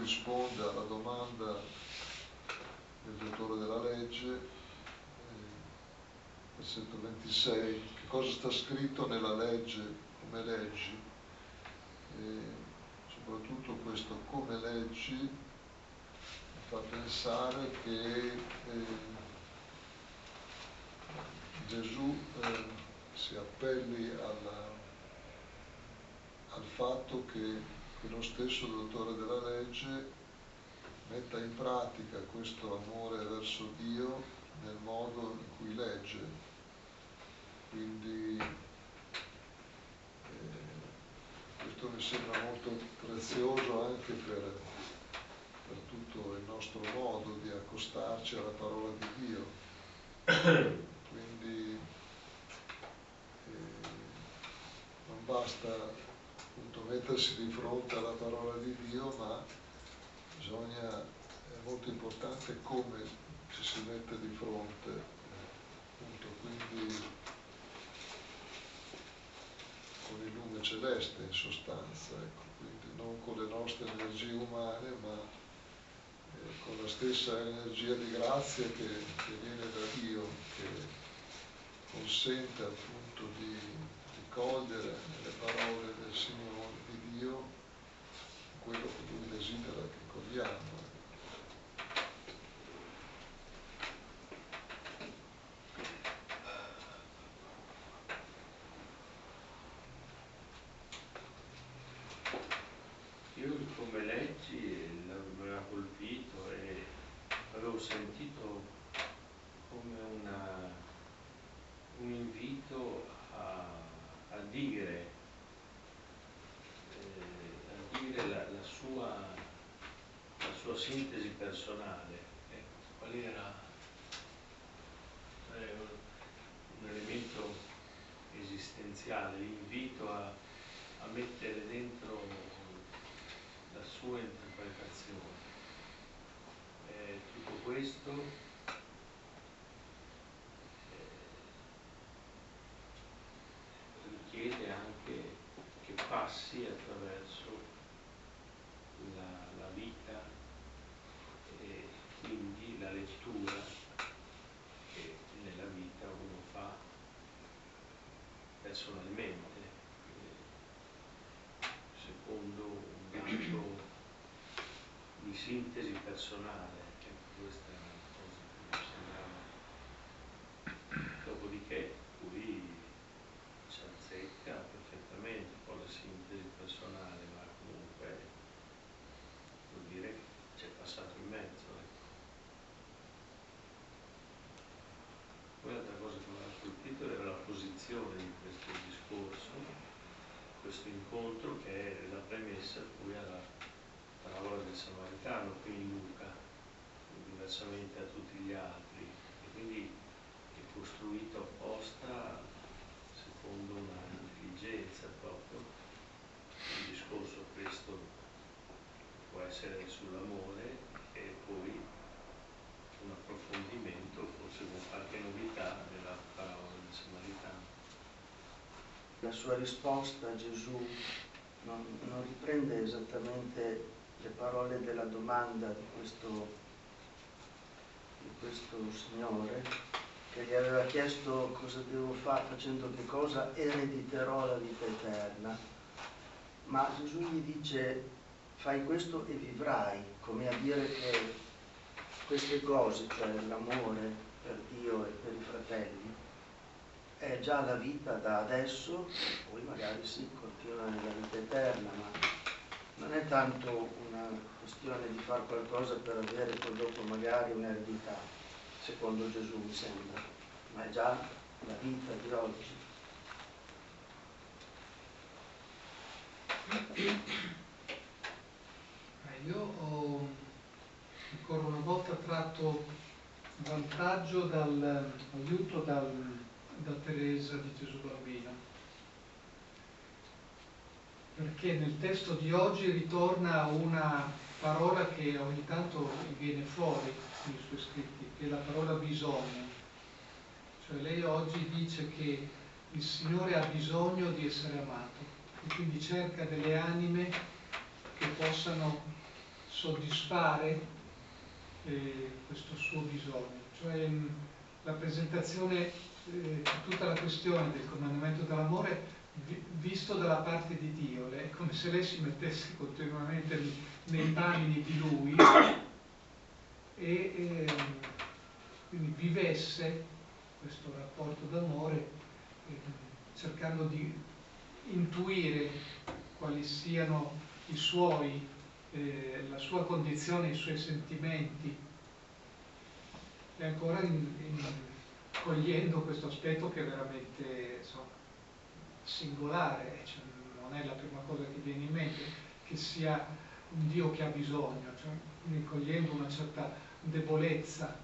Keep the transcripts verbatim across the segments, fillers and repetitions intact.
risponde alla domanda del dottore della legge, eh, versetto ventisei, che cosa sta scritto nella legge, come leggi, e soprattutto questo come leggi mi fa pensare che eh, Gesù eh, si appelli alla, al fatto che, che lo stesso dottore della legge metta in pratica questo amore verso Dio nel modo in cui legge. Quindi eh, questo mi sembra molto prezioso anche per, per tutto il nostro modo di accostarci alla parola di Dio. Quindi eh, non basta appunto mettersi di fronte alla parola di Dio, ma bisogna, è molto importante come ci si mette di fronte, appunto, quindi con il lume celeste in sostanza, ecco, quindi non con le nostre energie umane, ma eh, con la stessa energia di grazia che, che viene da Dio, che consente appunto di, di cogliere nelle parole del Signore, di Dio, quello che Lui desidera che cogliamo. Io come leggi mi aveva colpito e avevo sentito come una, un invito a, a dire, eh, a dire la, la, sua, la sua sintesi personale. Eh, qual era eh, un elemento esistenziale, l'invito a, a mettere dentro la sua interpretazione. Eh, tutto questo eh, richiede anche che passi attraverso la, la vita e quindi la lettura che nella vita uno fa personalmente, eh, secondo un dato di sintesi personale, ecco, questa è una cosa che mi sembrava. Dopodiché qui ci azzecca perfettamente un po' la sintesi personale, ma comunque vuol dire che c'è passato in mezzo, ecco. Poi l'altra cosa che mi aveva colpito era la posizione di questo discorso, questo incontro che è la premessa poi alla parola del Samaritano qui in Luca, diversamente da tutti gli altri, e quindi è costruito apposta secondo una intelligenza proprio. Il discorso questo può essere sull'amore e poi un approfondimento, forse con qualche novità nella parola del Samaritano. La sua risposta a Gesù non, non riprende esattamente le parole della domanda di questo, di questo signore che gli aveva chiesto cosa devo fare, facendo che cosa erediterò la vita eterna, ma Gesù gli dice fai questo e vivrai, come a dire che queste cose, cioè l'amore per Dio e per i fratelli, è già la vita da adesso, poi magari sì, continua nella vita eterna, ma non è tanto una questione di fare qualcosa per avere poi dopo magari un'eredità, secondo Gesù mi sembra, ma è già la vita di oggi. Io ho ancora una volta tratto vantaggio dall'aiuto dal, da Teresa di Gesù Bambino, perché nel testo di oggi ritorna una parola che ogni tanto viene fuori nei suoi scritti, che è la parola bisogno. Cioè lei oggi dice che il Signore ha bisogno di essere amato e quindi cerca delle anime che possano soddisfare eh, questo suo bisogno. Cioè mh, la presentazione eh, tutta la questione del comandamento dell'amore vi, visto dalla parte di Dio, è come se lei si mettesse continuamente nei panni di Lui e eh, quindi vivesse questo rapporto d'amore eh, cercando di intuire quali siano i suoi, eh, la sua condizione, i suoi sentimenti, e ancora in, in, cogliendo questo aspetto che è veramente insomma, singolare, cioè, non è la prima cosa che viene in mente, che sia un Dio che ha bisogno, cioè, quindi cogliendo una certa debolezza.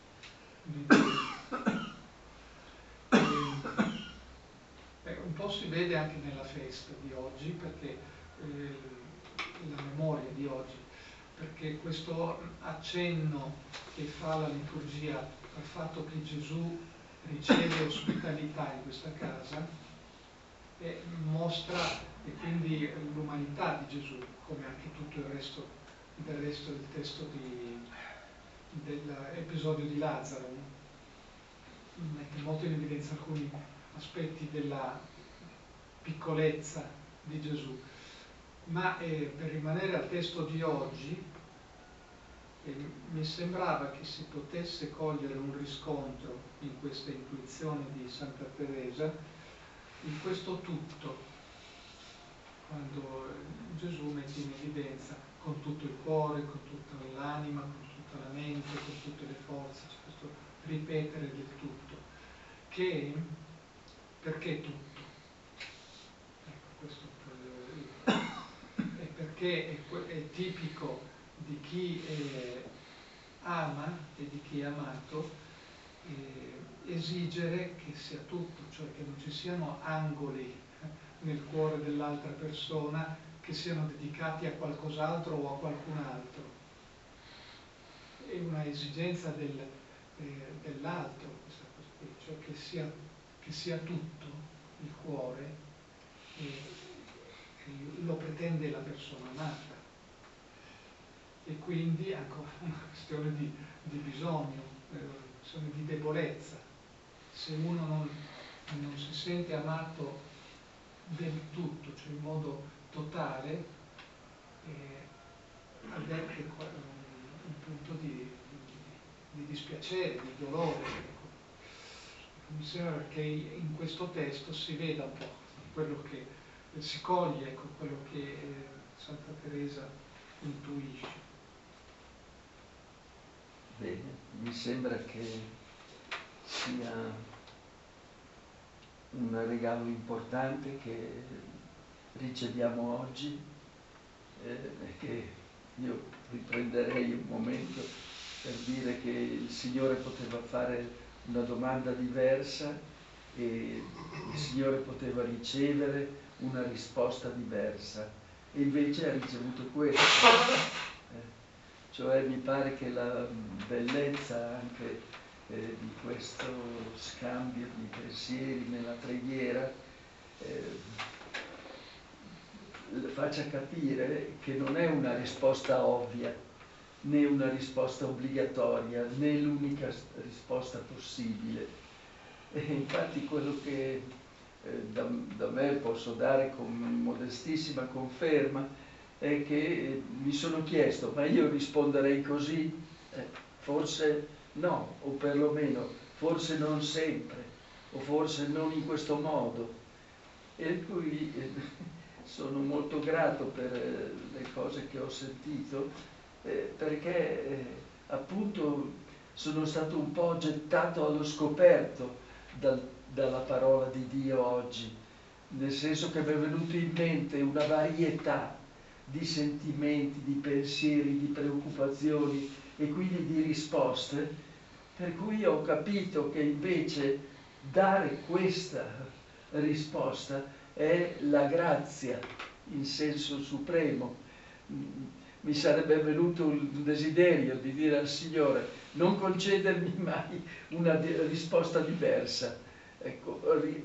E, un po' si vede anche nella festa di oggi, perché eh, la memoria di oggi, perché questo accenno che fa la liturgia al fatto che Gesù riceve ospitalità in questa casa e mostra e quindi l'umanità di Gesù, come anche tutto il resto del resto del testo di, dell'episodio di Lazzaro, mette molto in evidenza alcuni aspetti della piccolezza di Gesù. Ma eh, per rimanere al testo di oggi, eh, mi sembrava che si potesse cogliere un riscontro in questa intuizione di Santa Teresa, in questo tutto, quando Gesù mette in evidenza con tutto il cuore, con tutta l'anima, con tutta la mente, con tutte le forze, cioè questo ripetere del tutto, che perché tutto? Ecco, questo è perché è, è tipico di chi eh, ama e di chi è amato eh, esigere che sia tutto, cioè che non ci siano angoli nel cuore dell'altra persona che siano dedicati a qualcos'altro o a qualcun altro. È una esigenza del, eh, dell'altro, questa cosa qui, cioè che sia, che sia tutto il cuore, eh, eh, lo pretende la persona amata. E quindi ancora una questione di, di bisogno, eh, una questione di debolezza. Se uno non, non si sente amato del tutto, cioè in modo totale, eh, avverte un, un punto di, di, di dispiacere, di dolore. Ecco. Mi sembra che in questo testo si veda un po' quello che eh, si coglie, ecco, quello che eh, Santa Teresa intuisce. Bene, mi sembra che sia un regalo importante che riceviamo oggi, eh, che io riprenderei un momento per dire che il Signore poteva fare una domanda diversa e il Signore poteva ricevere una risposta diversa e invece ha ricevuto questo. Eh, cioè mi pare che la bellezza anche Eh, di questo scambio di pensieri nella preghiera eh, faccia capire che non è una risposta ovvia, né una risposta obbligatoria, né l'unica risposta possibile. E infatti quello che eh, da, da me posso dare con modestissima conferma è che eh, mi sono chiesto, ma io risponderei così? Eh, forse no, o perlomeno forse non sempre, o forse non in questo modo. E cui eh, sono molto grato per eh, le cose che ho sentito, eh, perché eh, appunto sono stato un po' gettato allo scoperto dal, dalla parola di Dio oggi, nel senso che mi è venuto in mente una varietà di sentimenti, di pensieri, di preoccupazioni e quindi di risposte, per cui ho capito che invece dare questa risposta è la grazia in senso supremo. Mi sarebbe venuto il desiderio di dire al Signore: non concedermi mai una risposta diversa, ecco,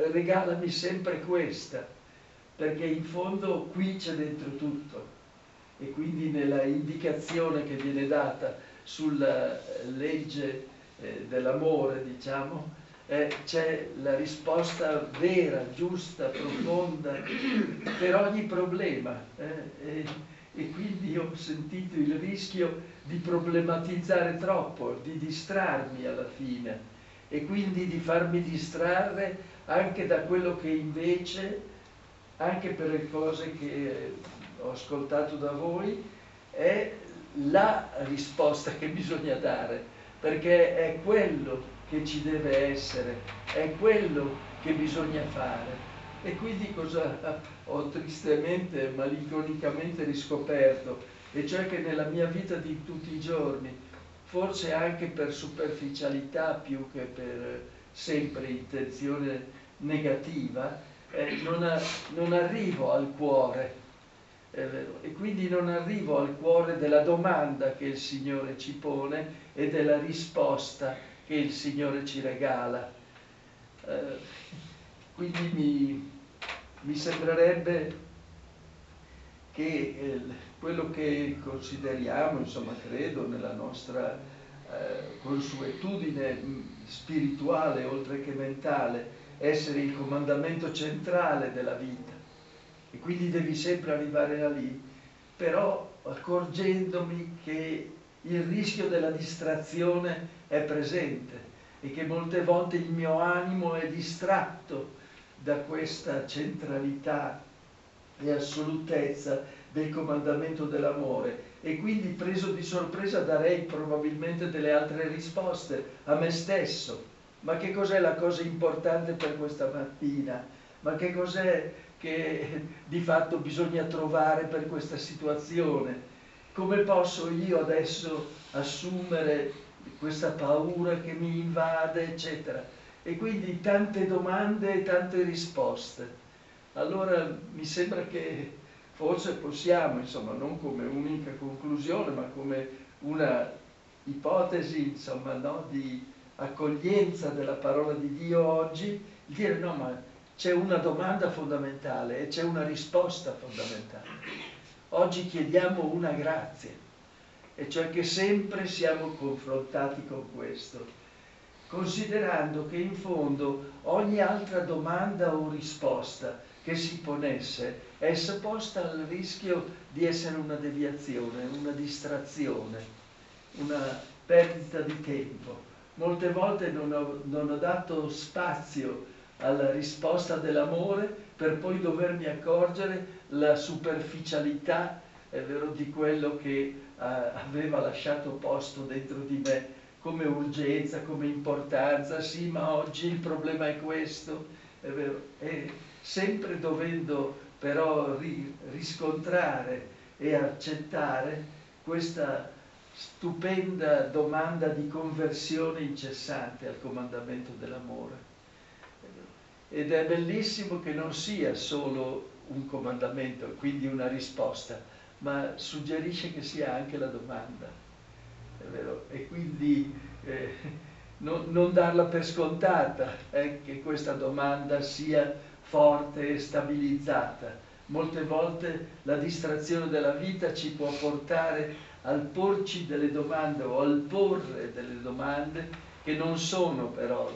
regalami sempre questa, perché in fondo qui c'è dentro tutto. e quindi nella indicazione che viene data sulla legge eh, dell'amore, diciamo, eh, c'è la risposta vera, giusta, profonda per ogni problema. Eh, e, e quindi ho sentito il rischio di problematizzare troppo, di distrarmi alla fine, e quindi di farmi distrarre anche da quello che invece, anche per le cose che ho ascoltato da voi, è la risposta che bisogna dare, perché è quello che ci deve essere, è quello che bisogna fare. E quindi cosa ho tristemente, malinconicamente riscoperto? E cioè che nella mia vita di tutti i giorni, forse anche per superficialità più che per sempre intenzione negativa, eh, non, a, non arrivo al cuore, è vero? E quindi non arrivo al cuore della domanda che il Signore ci pone e della risposta che il Signore ci regala. Eh, quindi mi, mi sembrerebbe che eh, quello che consideriamo, insomma, credo, nella nostra eh, consuetudine spirituale, oltre che mentale, essere il comandamento centrale della vita, e quindi devi sempre arrivare da lì, però accorgendomi che il rischio della distrazione è presente e che molte volte il mio animo è distratto da questa centralità e assolutezza del comandamento dell'amore, e quindi preso di sorpresa darei probabilmente delle altre risposte a me stesso. Ma che cos'è la cosa importante per questa mattina? Ma che cos'è che di fatto bisogna trovare per questa situazione? Come posso io adesso assumere questa paura che mi invade, eccetera? E quindi tante domande e tante risposte. Allora mi sembra che forse possiamo, insomma, non come unica conclusione, ma come una ipotesi, insomma, no, di accoglienza della parola di Dio oggi, dire no, ma c'è una domanda fondamentale e c'è una risposta fondamentale. Oggi chiediamo una grazia, e cioè che sempre siamo confrontati con questo, considerando che in fondo ogni altra domanda o risposta che si ponesse è sottoposta al rischio di essere una deviazione, una distrazione, una perdita di tempo. Molte volte non ho, non ho dato spazio alla risposta dell'amore per poi dovermi accorgere la superficialità, è vero, di quello che eh, aveva lasciato posto dentro di me come urgenza, come importanza. Sì, ma oggi il problema è questo, è vero, e sempre dovendo però ri, riscontrare e accettare questa stupenda domanda di conversione incessante al comandamento dell'amore. Ed è bellissimo che non sia solo un comandamento, quindi una risposta, ma suggerisce che sia anche la domanda, è vero? E quindi eh, non, non darla per scontata, eh, che questa domanda sia forte e stabilizzata. Molte volte la distrazione della vita ci può portare al porci delle domande o al porre delle domande che non sono però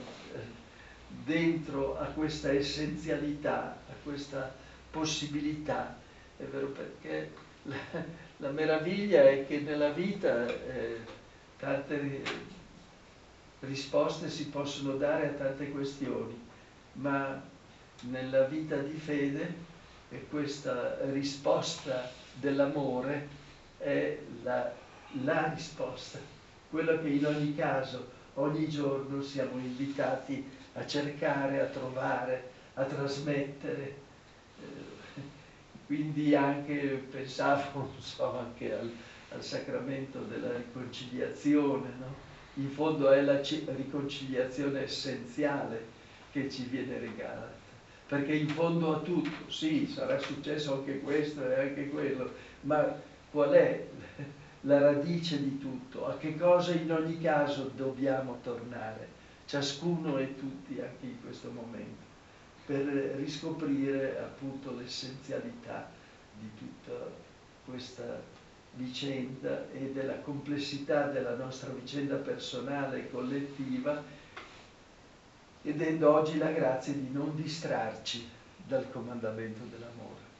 dentro a questa essenzialità, a questa possibilità. È vero, perché la, la meraviglia è che nella vita eh, tante risposte si possono dare a tante questioni, ma nella vita di fede e questa risposta dell'amore è la, la risposta, quella che in ogni caso, ogni giorno siamo invitati a cercare, a trovare, a trasmettere. Quindi anche pensavo, non so, anche al, al sacramento della riconciliazione, no? In fondo è la riconciliazione essenziale che ci viene regalata, perché in fondo a tutto, sì, sarà successo anche questo e anche quello, ma qual è la radice di tutto? A che cosa in ogni caso dobbiamo tornare, ciascuno e tutti anche in questo momento, per riscoprire appunto l'essenzialità di tutto questa vicenda e della complessità della nostra vicenda personale e collettiva, chiedendo oggi la grazia di non distrarci dal comandamento dell'amore.